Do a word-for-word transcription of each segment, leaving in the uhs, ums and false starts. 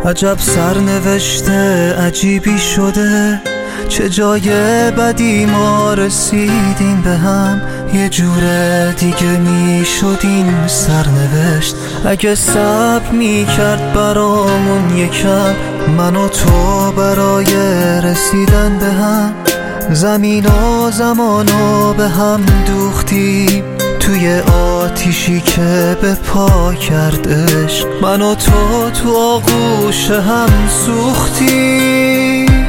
عجب سرنوشته عجیبی شده، چه جای بدی ما رسیدیم به هم. یه جور دیگه می شد این سرنوشت اگه صبر می کرد برامون یکم، من و تو برای رسیدن به هم. زمین و زمانو به هم دوختیم توی آتیشی که به پا کرد عشق. من و تو تو آغوش هم سوختیم.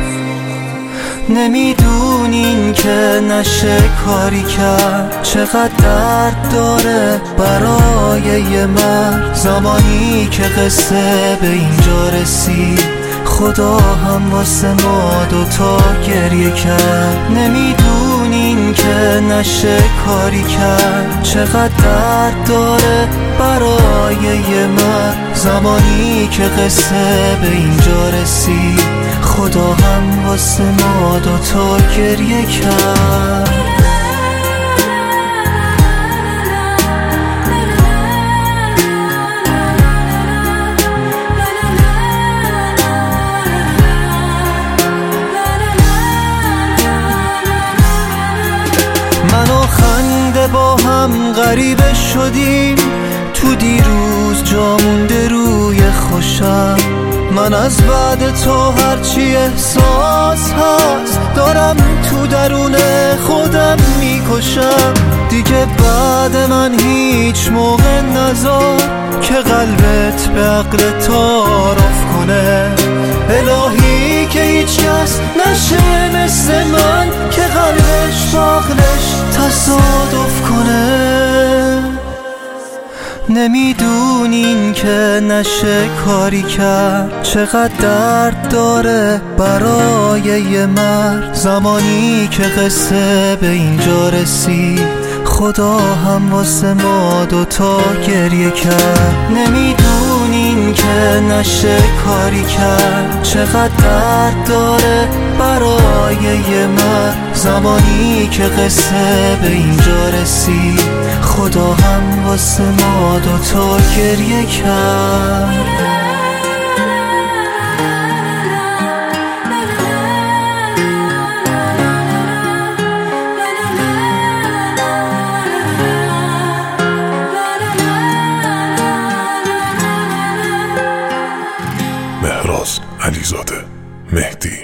نمیدونین که نشه کاری کرد، چقدر درد داره برای یه مرد. زمانی که قصه به اینجا رسید، خدا هم واسه ما دوتا گریه کرد. نمیدونین که نشه کاری کرد، چقدر درد داره برای یه مرد. زمانی که قصه به اینجا رسید، خدا هم واسه ما دوتا گریه کرد. من و خنده با هم غریبه شدیم، تو دیروز جا مونده روی خوشم. من از بعد تو هرچی احساس هست دارم تو درون خودم میکشم. دیگه بعد من هیچ موقع نذار که قلبت به عقل تعارف کنه. الهی که هیچ کس نشه مثل من که قلبش با عقلش تصادف کنه. نمیدونین که نشه کاری کرد، چقدر درد داره برای یه مرد. زمانی که قصه به اینجا رسید، خدا هم واسه ما دوتا گریه کرد. نمیدونین که نشه کاری کرد، چقدر درد داره برای یه مرد. زمانی که قصه به اینجا رسید، خدا هم واسه ما دوتا گریه کرد. مهراز علیزاده، مهدی